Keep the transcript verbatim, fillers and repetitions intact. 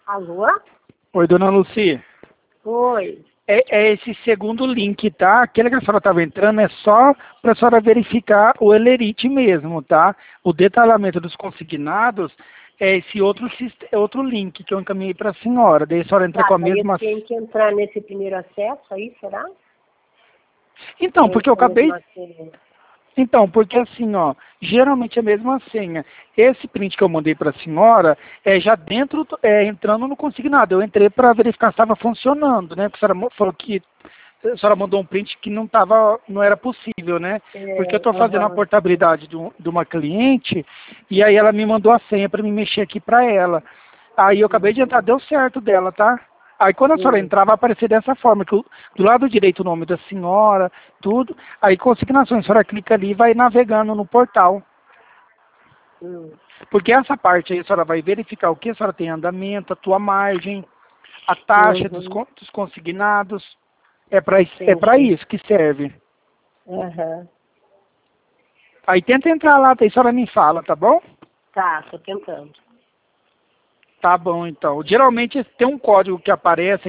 Alô? Oi, dona Luci. Oi. É, é esse segundo link, tá? Aquele que a senhora estava entrando é só para a senhora verificar o Elerite mesmo, tá? O detalhamento dos consignados é esse outro, sist- é outro link que eu encaminhei para a senhora. Daí a senhora entra Tá, com a daí eu mesma... tenho que entrar nesse primeiro acesso aí, será? Então, Ou porque eu esse é a acabei... mesma senha? Então, porque assim, ó, geralmente é a mesma senha. Esse print que eu mandei para a senhora é já dentro, do- é, entrando no consignado. Eu entrei para verificar se estava funcionando, né? Porque a senhora mo- falou que a senhora mandou um print que não tava, não era possível, né? Porque eu É, estou fazendo a aham. portabilidade de, um- de uma cliente e aí ela me mandou a senha para me mexer aqui para ela. Aí eu acabei de entrar, Uhum. deu certo dela, tá? Aí quando a senhora Uhum. entrar, vai aparecer dessa forma, que o- do lado direito o nome da senhora, tudo. Aí consignações, a senhora clica ali e vai navegando no portal. Uhum. Porque essa parte aí a senhora vai verificar o que a senhora tem em andamento, a tua margem, a taxa dos, Uhum. con- dos consignados. É para é para Entendi. isso que serve. Aham. Aí tenta entrar lá, daí a senhora me fala, tá bom? Tá, tô tentando. Tá bom, então. Geralmente tem um código que aparece